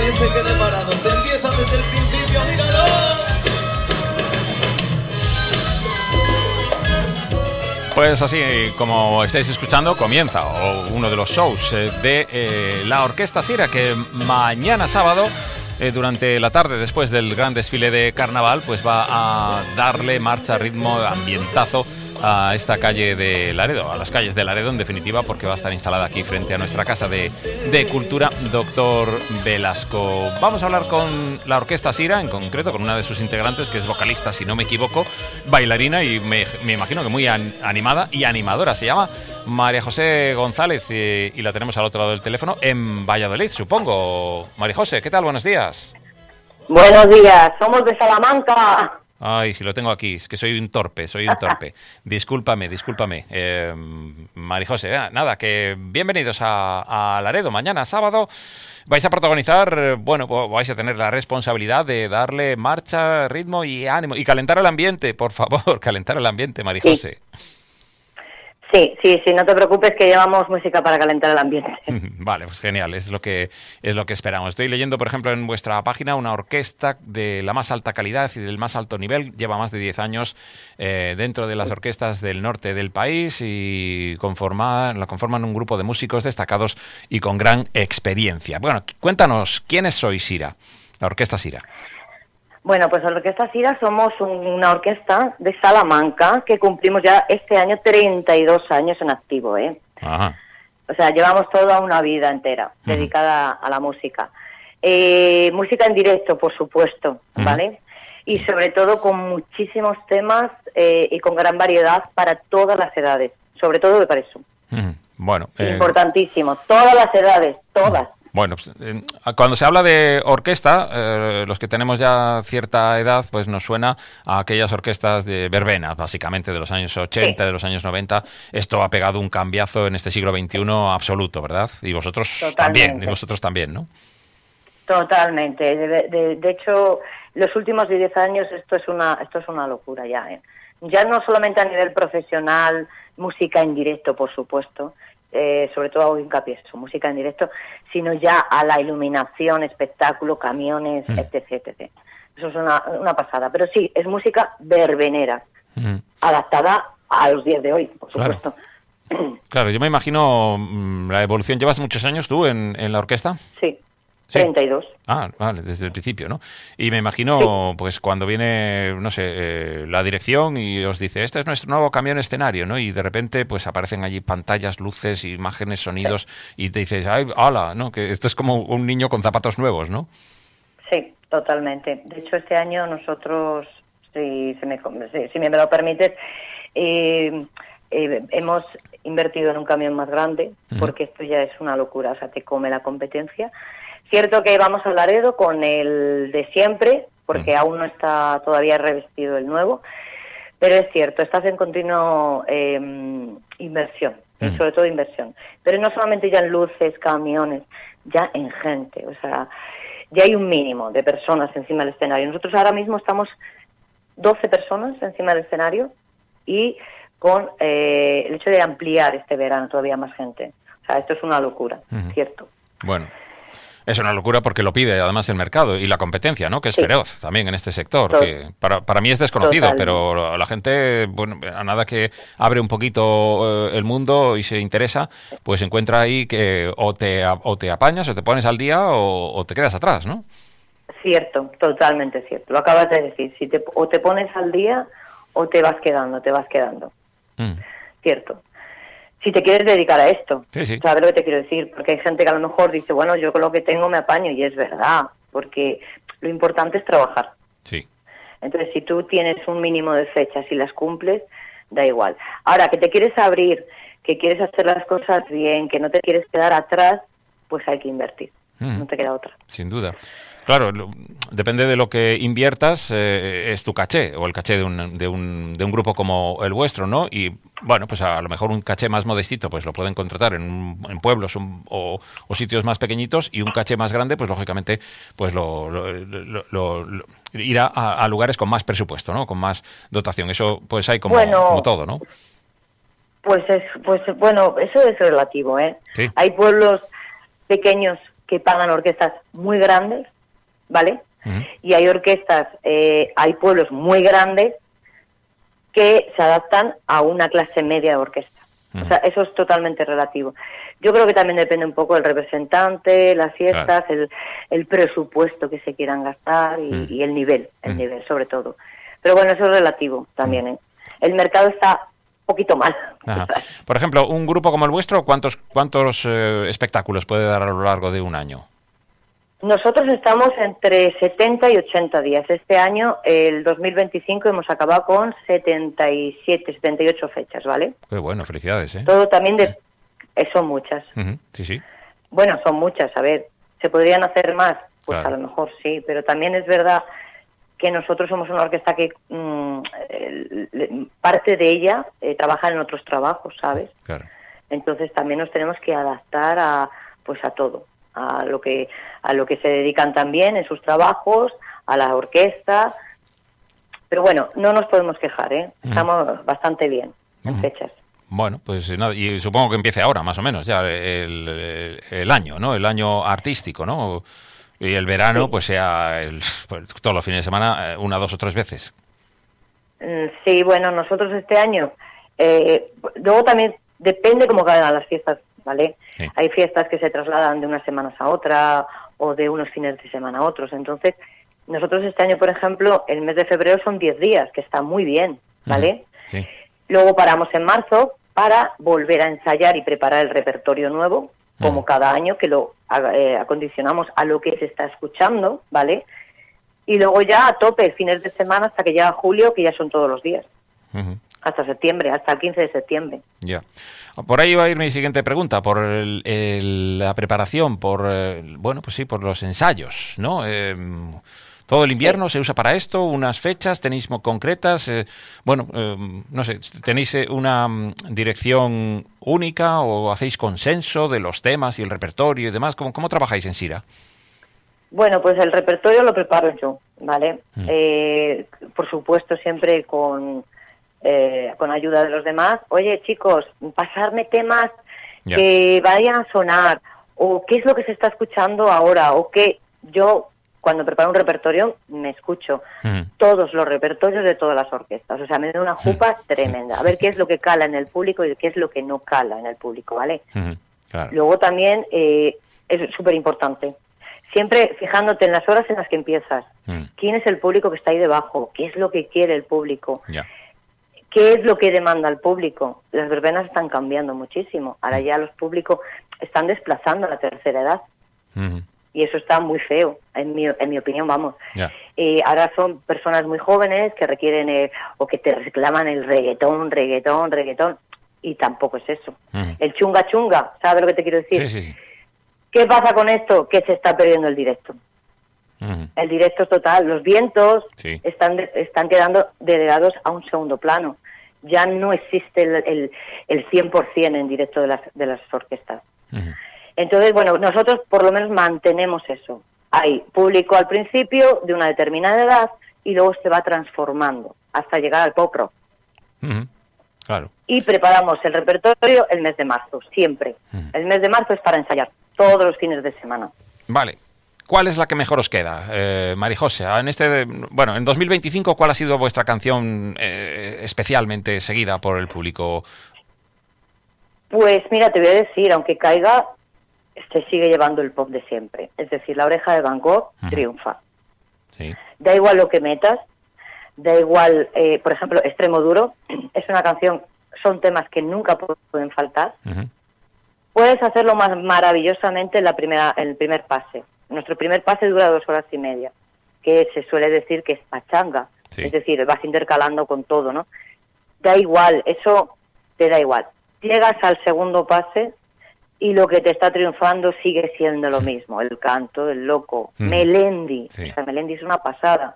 nadie se quede parado. Se empieza desde el principio, míralo. Pues así como estáis escuchando, comienza uno de los shows de la Orquesta Sira, que mañana sábado, durante la tarde, después del gran desfile de carnaval, pues va a darle marcha, ritmo, ambientazo a esta calle de Laredo, a las calles de Laredo en definitiva, porque va a estar instalada aquí frente a nuestra Casa de Cultura Doctor Velasco. Vamos a hablar con la Orquesta Sira, en concreto con una de sus integrantes, que es vocalista, si no me equivoco, bailarina y me imagino que muy animada y animadora. Se llama María José González y la tenemos al otro lado del teléfono en Valladolid, supongo. María José, ¿qué tal? Buenos días. Buenos días, somos de Salamanca. Ay, si lo tengo aquí, es que soy un torpe. Discúlpame. María José, nada, que bienvenidos a Laredo. Mañana, sábado, vais a protagonizar, bueno, vais a tener la responsabilidad de darle marcha, ritmo y ánimo. Y calentar el ambiente, por favor, calentar el ambiente, María José. Sí, no te preocupes, que llevamos música para calentar el ambiente. Vale, pues genial, es lo que esperamos. Estoy leyendo, por ejemplo, en vuestra página, una orquesta de la más alta calidad y del más alto nivel. Lleva más de 10 años dentro de las orquestas del norte del país y la conforman un grupo de músicos destacados y con gran experiencia. Bueno, cuéntanos, ¿quiénes sois Sira, la Orquesta Sira? Bueno, pues la Orquesta Sira somos una orquesta de Salamanca que cumplimos ya este año 32 años en activo, Ajá. O sea, llevamos toda una vida entera dedicada a la música. Música en directo, por supuesto, ¿vale? Y sobre todo con muchísimos temas y con gran variedad para todas las edades, sobre todo de eso. Bueno, importantísimo, todas las edades, todas. Bueno, cuando se habla de orquesta, los que tenemos ya cierta edad, pues nos suena a aquellas orquestas de verbenas, básicamente de los años 80, de los años 90. Esto ha pegado un cambiazo en este siglo XXI absoluto, ¿verdad? Y vosotros también, ¿no? Totalmente. De hecho, los últimos 10 años esto es una locura ya, ¿eh? Ya no solamente a nivel profesional, música en directo, por supuesto, sobre todo hago hincapié en música en directo, sino ya a la iluminación, espectáculo, camiones, etc. Eso es una pasada. Pero sí, es música verbenera, adaptada a los días de hoy, por supuesto. Claro, yo me imagino la evolución. ¿Llevas muchos años tú en la orquesta? Sí. 32. Ah, vale, desde el principio, ¿no? Y me imagino, pues cuando viene, no sé, la dirección y os dice, este es nuestro nuevo camión escenario, ¿no? Y de repente, pues aparecen allí pantallas, luces, imágenes, sonidos, y te dices, ¡ay, hola! ¿No? Que esto es como un niño con zapatos nuevos, ¿no? Sí, totalmente. De hecho, este año nosotros, si me lo permites, hemos invertido en un camión más grande, porque esto ya es una locura, o sea, te come la competencia. Cierto que vamos a Laredo con el de siempre, porque aún no está todavía revestido el nuevo, pero es cierto, estás en continuo inversión, sobre todo inversión. Pero no solamente ya en luces, camiones, ya en gente, o sea, ya hay un mínimo de personas encima del escenario. Nosotros ahora mismo estamos 12 personas encima del escenario y con el hecho de ampliar este verano todavía más gente. O sea, esto es una locura, ¿cierto? Bueno. Es una locura porque lo pide además el mercado y la competencia, ¿no? Que es feroz también en este sector. Que para mí es desconocido, pero la gente, bueno, a nada que abre un poquito el mundo y se interesa, pues encuentra ahí que o te apañas o te pones al día o te quedas atrás, ¿no? Cierto, totalmente cierto. Lo acabas de decir. O te pones al día o te vas quedando. Cierto. Si te quieres dedicar a esto, sí. ¿sabes lo que te quiero decir? Porque hay gente que a lo mejor dice, bueno, yo con lo que tengo me apaño, y es verdad, porque lo importante es trabajar. Sí. Entonces, si tú tienes un mínimo de fechas y las cumples, da igual. Ahora, que te quieres abrir, que quieres hacer las cosas bien, que no te quieres quedar atrás, pues hay que invertir. No te queda otra. Sin duda. Claro, depende de lo que inviertas, es tu caché, o el caché de un grupo como el vuestro, ¿no? Y, bueno, pues a lo mejor un caché más modestito, pues lo pueden contratar en pueblos o sitios más pequeñitos, y un caché más grande, pues lógicamente, pues irá a lugares con más presupuesto, ¿no? Con más dotación. Eso, pues hay como todo, ¿no? Pues bueno, eso es relativo, ¿eh? Sí. Hay pueblos pequeños que pagan orquestas muy grandes, ¿vale? Y hay orquestas, hay pueblos muy grandes que se adaptan a una clase media de orquesta. O sea, eso es totalmente relativo. Yo creo que también depende un poco del representante, las fiestas, claro, el presupuesto que se quieran gastar y el nivel sobre todo. Pero bueno, eso es relativo también, ¿eh? El mercado está un poquito mal. Ajá. Por ejemplo, un grupo como el vuestro, ¿cuántos espectáculos puede dar a lo largo de un año? Nosotros estamos entre 70 y 80 días. Este año, el 2025, hemos acabado con 77, 78 fechas, ¿vale? Qué bueno, felicidades, ¿eh? Todo también son muchas. Sí, sí. Bueno, son muchas, a ver, ¿se podrían hacer más? Pues claro, a lo mejor sí, pero también es verdad que nosotros somos una orquesta que parte de ella trabaja en otros trabajos, ¿sabes? Claro. Entonces también nos tenemos que adaptar a todo. A lo que se dedican también en sus trabajos, a la orquesta. Pero bueno, no nos podemos quejar, ¿eh? Estamos bastante bien en fechas. Bueno, pues nada, y supongo que empiece ahora, más o menos, ya el año, ¿no? El año artístico, ¿no? Y el verano, sí, pues sea pues, todos los fines de semana, 1, 2 o 3 veces. Sí, bueno, nosotros este año, luego también depende cómo caigan las fiestas, ¿vale? Sí. Hay fiestas que se trasladan de unas semanas a otra o de unos fines de semana a otros. Entonces, nosotros este año, por ejemplo, el mes de febrero son 10 días, que está muy bien, ¿vale? Sí. Luego paramos en marzo para volver a ensayar y preparar el repertorio nuevo, como cada año, que lo acondicionamos a lo que se está escuchando, ¿vale? Y luego ya a tope, fines de semana hasta que llega julio, que ya son todos los días. Hasta septiembre, hasta el 15 de septiembre. Ya. Por ahí va a ir mi siguiente pregunta, por la preparación, bueno, pues sí, por los ensayos, ¿no? Todo el invierno se usa para esto, unas fechas tenéis concretas, no sé, ¿tenéis una dirección única o hacéis consenso de los temas y el repertorio y demás? ¿Cómo trabajáis en Sira? Bueno, pues el repertorio lo preparo yo, ¿vale? Por supuesto, siempre con ayuda de los demás. Oye, chicos, pasarme temas que vayan a sonar, o qué es lo que se está escuchando ahora, o qué. Yo, cuando preparo un repertorio, me escucho todos los repertorios de todas las orquestas. O sea, me da una jupa tremenda. A ver qué es lo que cala en el público y qué es lo que no cala en el público, ¿vale? Claro. Luego también es súper importante. Siempre fijándote en las horas en las que empiezas. ¿Quién es el público que está ahí debajo? ¿Qué es lo que quiere el público? ¿Qué es lo que demanda el público? Las verbenas están cambiando muchísimo. Ahora ya los públicos están desplazando a la tercera edad. Y eso está muy feo, en mi opinión, vamos. Ahora son personas muy jóvenes que requieren o que te reclaman el reggaetón, y tampoco es eso. El chunga, ¿sabes lo que te quiero decir? Sí. ¿Qué pasa con esto? Que se está perdiendo el directo. El directo es total. Los vientos están quedando delegados a un segundo plano. Ya no existe el 100% en directo de las orquestas. Entonces, bueno, nosotros por lo menos mantenemos eso. Hay público al principio de una determinada edad y luego se va transformando hasta llegar al pop rock. Claro. Y preparamos el repertorio el mes de marzo, siempre. El mes de marzo es para ensayar, todos los fines de semana. Vale. ¿Cuál es la que mejor os queda, Marijose? En 2025, ¿cuál ha sido vuestra canción especialmente seguida por el público? Pues mira, te voy a decir, aunque caiga, se sigue llevando el pop de siempre. Es decir, La Oreja de Van Gogh triunfa. Sí. Da igual lo que metas, da igual, por ejemplo, Extremo Duro, es una canción, son temas que nunca pueden faltar. Puedes hacerlo más maravillosamente en el primer pase. Nuestro primer pase dura 2 horas y media, que se suele decir que es pachanga. Es decir, vas intercalando con todo, ¿no? Da igual, eso te da igual. Llegas al segundo pase y lo que te está triunfando sigue siendo lo mismo. El canto, el loco, Melendi. O sea, Melendi es una pasada.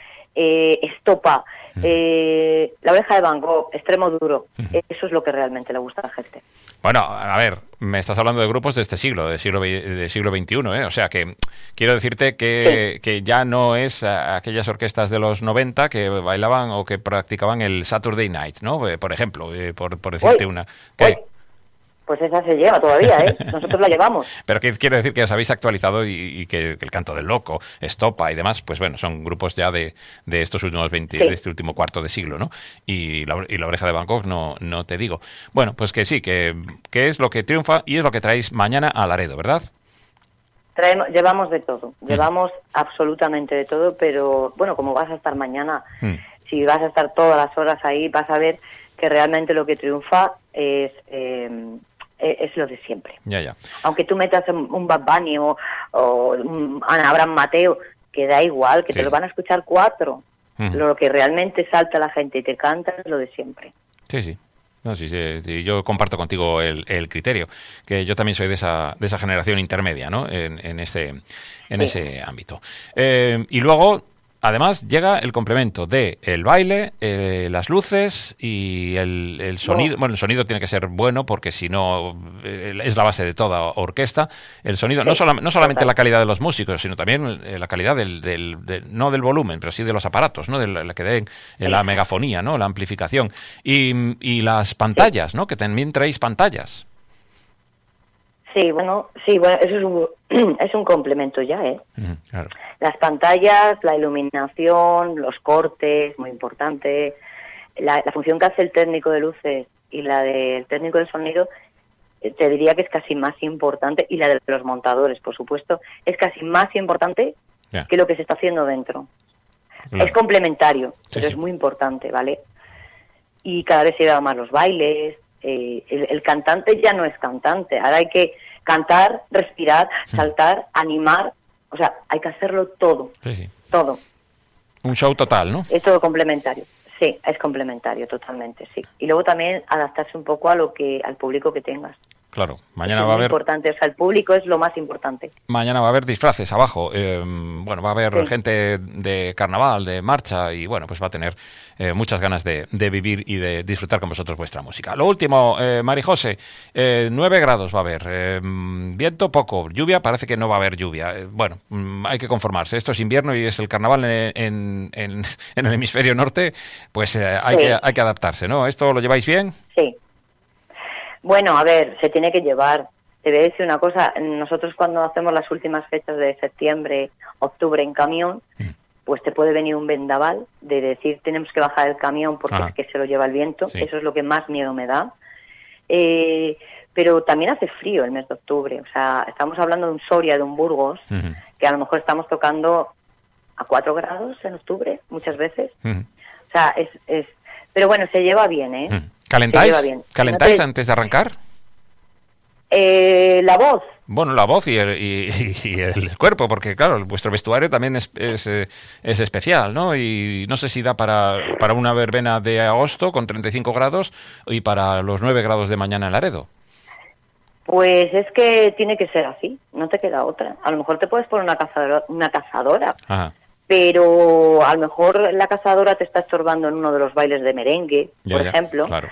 Estopa, La Oreja de Van Gogh, Extremo Duro. Eso es lo que realmente le gusta a la gente. Bueno, a ver, me estás hablando de grupos de este siglo, del siglo XXI, ¿eh? O sea que quiero decirte que ya no es aquellas orquestas de los 90 que bailaban o que practicaban el Saturday Night, ¿no? Por ejemplo, por decirte una. ¿Qué? Pues esa se lleva todavía, ¿eh? Nosotros la llevamos. Pero que quiere decir que os habéis actualizado y que el Canto del Loco, Estopa y demás, pues bueno, son grupos ya de estos últimos 20, Sí. de este último cuarto de siglo, ¿no? Y la Oreja de Bangkok, no te digo. Bueno, pues que sí, que es lo que triunfa y es lo que traéis mañana a Laredo, ¿verdad? Llevamos de todo, llevamos absolutamente de todo, pero bueno, como vas a estar mañana, si vas a estar todas las horas ahí, vas a ver que realmente lo que triunfa es lo de siempre. Ya. Aunque tú metas un Bad Bunny o un Abraham Mateo, que da igual, que Sí. te lo van a escuchar 4. Ujú. Lo que realmente salta a la gente y te canta es lo de siempre. Sí. No, sí, yo comparto contigo el criterio, que yo también soy de esa generación intermedia, ¿no? En ese ámbito. Y luego, además, llega el complemento de el baile, las luces y el sonido. Bueno, el sonido tiene que ser bueno porque si no es la base de toda orquesta. El sonido, Sí, no solamente total. la calidad de los músicos, sino también la calidad no del volumen, pero sí de los aparatos, ¿no? De la que den la megafonía, ¿no? La amplificación. Y las pantallas, ¿no? Que también traéis pantallas. Sí, bueno, eso es un complemento ya, ¿eh? Ujú, claro. Las pantallas, la iluminación, los cortes, muy importante. La función que hace el técnico de luces y la del técnico de sonido, te diría que es casi más importante, y la de los montadores, por supuesto, es casi más importante Ya. que lo que se está haciendo dentro. Claro. Es complementario, Sí, pero sí. es muy importante, ¿vale? Y cada vez se llevan más los bailes. El cantante ya no es cantante, ahora hay que cantar, respirar, saltar, animar, o sea, hay que hacerlo todo, Sí. todo, Un show total, ¿no? es todo complementario, sí, es complementario totalmente, sí. Y luego también adaptarse un poco al público que tengas. Claro. Eso Mañana es va a muy haber importante, o sea, el público es lo más importante. Mañana va a haber disfraces abajo. Bueno, va a haber Sí. gente de carnaval, de marcha, y bueno, pues va a tener muchas ganas de vivir y de disfrutar con vosotros vuestra música. Lo último, Marijose, 9 grados va a haber. Viento poco, lluvia, parece que no va a haber lluvia. Bueno, hay que conformarse. Esto es invierno y es el carnaval en el hemisferio norte, pues hay Sí. que adaptarse, ¿no? ¿Esto lo lleváis bien? Sí. Bueno, a ver, se tiene que llevar. Te voy a decir una cosa, nosotros cuando hacemos las últimas fechas de septiembre, octubre en camión, pues te puede venir un vendaval de decir tenemos que bajar el camión porque Ajá. es que se lo lleva el viento, Sí. eso es lo que más miedo me da. Pero también hace frío el mes de octubre, o sea, estamos hablando de un Soria, de un Burgos, Ujú, que a lo mejor estamos tocando a 4 grados en octubre, muchas veces. ujú, O sea, pero bueno, se lleva bien, ¿eh? ujú. Se ¿Calentáis? lleva bien. ¿Calentáis Fíjate, antes de arrancar? la voz. Bueno, la voz y el cuerpo, porque claro, vuestro vestuario también es especial, ¿no? Y no sé si da para una verbena de agosto con 35 grados y para los 9 grados de mañana en Laredo. Pues es que tiene que ser así, no te queda otra. A lo mejor te puedes poner una cazadora, Ajá, pero a lo mejor la cazadora te está estorbando en uno de los bailes de merengue, ya, por ya, ejemplo. claro.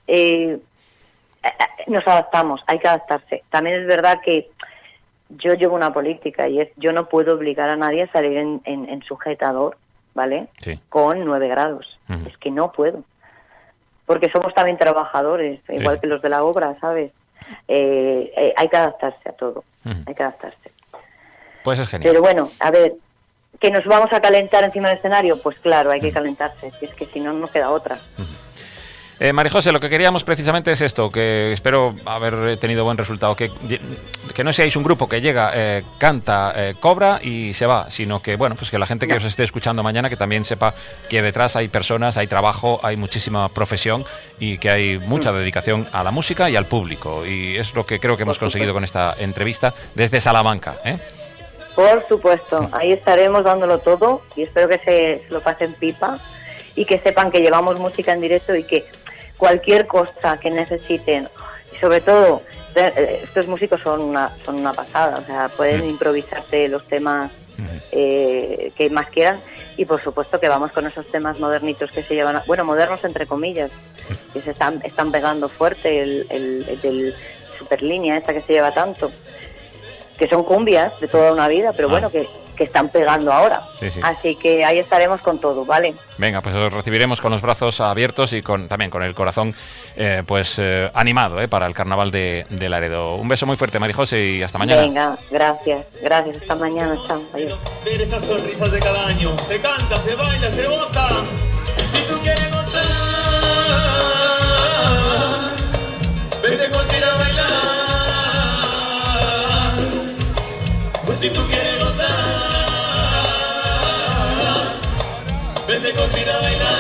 Nos adaptamos, hay que adaptarse. También es verdad que yo llevo una política y es yo no puedo obligar a nadie a salir en sujetador, ¿vale? Sí. Con 9 grados. Ujú. Es que no puedo. Porque somos también trabajadores, igual sí. que los de la obra, ¿sabes? Hay que adaptarse a todo, Ujú. hay que adaptarse. Pues es genial. Pero bueno, a ver, ¿que nos vamos a calentar encima del escenario? Pues claro, hay que calentarse, si es que si no, no queda otra. Marijose, lo que queríamos precisamente es esto, que espero haber tenido buen resultado, que no seáis un grupo que llega, canta, cobra y se va, sino que bueno, pues que la gente que os esté escuchando mañana que también sepa que detrás hay personas, hay trabajo, hay muchísima profesión y que hay mucha dedicación a la música y al público, y es lo que creo que hemos conseguido con esta entrevista desde Salamanca, ¿eh? Por supuesto, ahí estaremos dándolo todo y espero que se lo pasen pipa y que sepan que llevamos música en directo y que cualquier cosa que necesiten, y sobre todo, estos músicos son una pasada, o sea, pueden improvisarte los temas que más quieran, y por supuesto que vamos con esos temas modernitos que se llevan, bueno, modernos entre comillas, que se están pegando fuerte, el del Superlínea esta que se lleva tanto, que son cumbias de toda una vida, pero bueno, que que están pegando ahora. Sí, sí. Así que ahí estaremos con todo, ¿vale? Venga, pues os recibiremos con los brazos abiertos y también con el corazón animado para el carnaval de Laredo. Un beso muy fuerte, María José, y hasta mañana. Venga, gracias, hasta mañana. Adiós. Ver esas sonrisas de cada año. Se canta, se baila, se bota. Si tú quieres gozar, vete con Cira a bailar. Pues si tú quieres gozar, vete con Cira a bailar.